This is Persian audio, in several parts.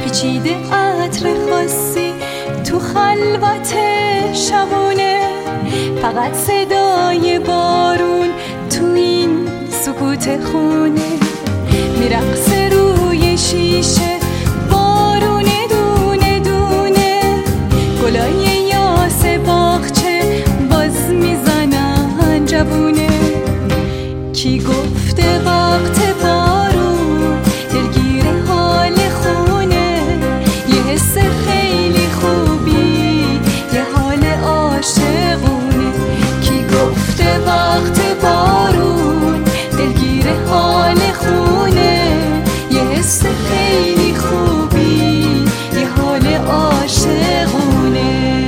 پیچیده عطر خاصی تو خلوت شبونه، فقط صدای بارون تو این سکوت خونه. میرقصه روی شیشه بارون دونه دونه، گلای یاس باغچه باز میزنن جوونه. کی گفته وقت بارون دلگیر حال خونه، یه حس خیلی خوبی یه حال عاشقونه. کی گفته وقت بارون دلگیر حال خونه، یه حس خیلی خوبی یه حال عاشقونه.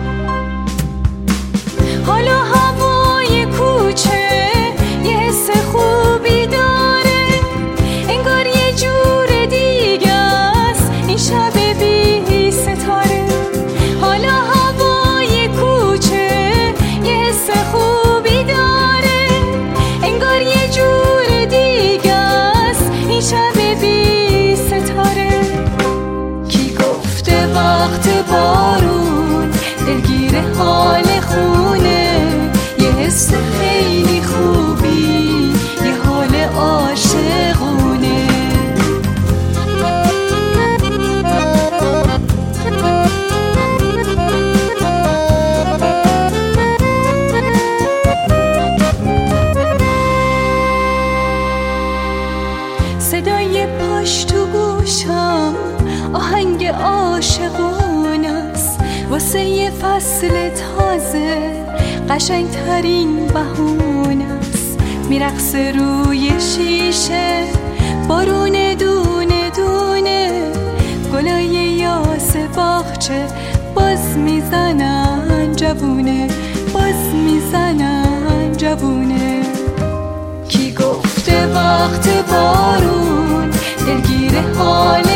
حالا هوای کوچه یه حس خوبی داره، انگار یه جور دیگه است این شب بی ستاره. حالا هوای کوچه یه حس خوبی داره، انگار یه جور دیگه است این شب بی ستاره. کی گفته وقت بارون دلگیر حال خونه، یه حس خیلی خوبی یه حال عاشقونه. صدای پاش تو گوشم آهنگ عاشقونه است، واسه یه فصل تازه قشنگترین بهونه است. میرقصه روی شیشه بارون دونه دونه، گلای یاس باغچه باز میزنن جوونه، باز میزنن جوونه. کی گفته وقت بارون دلگیر حال